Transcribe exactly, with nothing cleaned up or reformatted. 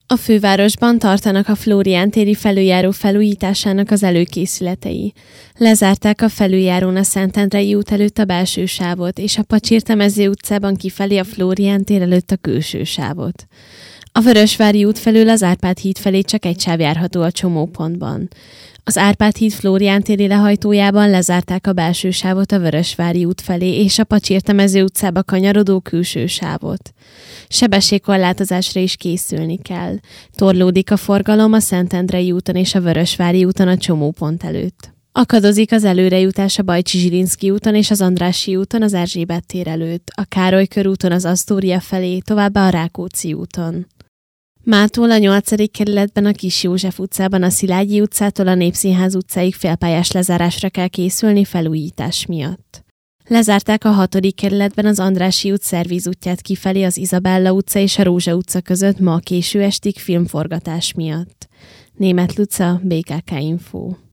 A fővárosban tartanak a Flórián téri felüljáró felújításának az előkészületei. Lezárták a felüljárón a Szentendrei út előtt a belső sávot, és a Pacsirtemező utcában kifelé a Flórián tér előtt a külső sávot. A Vörösvári út felől az Árpád híd felé csak egy sáv járható a csomópontban. Az Árpád híd Flórián téri lehajtójában lezárták a belső sávot a Vörösvári út felé és a Pacsirtemező utcába kanyarodó külső sávot. Sebességkorlátozásra is készülni kell. Torlódik a forgalom a Szentendrei úton és a Vörösvári úton a csomópont előtt. Akadozik az előrejutás a Bajcsy-Zsilinszky úton és az Andrássy úton az Erzsébet tér előtt, a Károly körúton az Asztória felé, továbbá a Rákóczi úton. Mától a nyolcadik kerületben a Kis József utcában a Szilágyi utcától a Népszínház utcáig félpályás lezárásra kell készülni felújítás miatt. Lezárták a hatodik kerületben az Andrássy út Szervíz útját kifelé az Izabella utca és a Rózsa utca között ma késő estig filmforgatás miatt. Németh Luca, bé ká ká Info.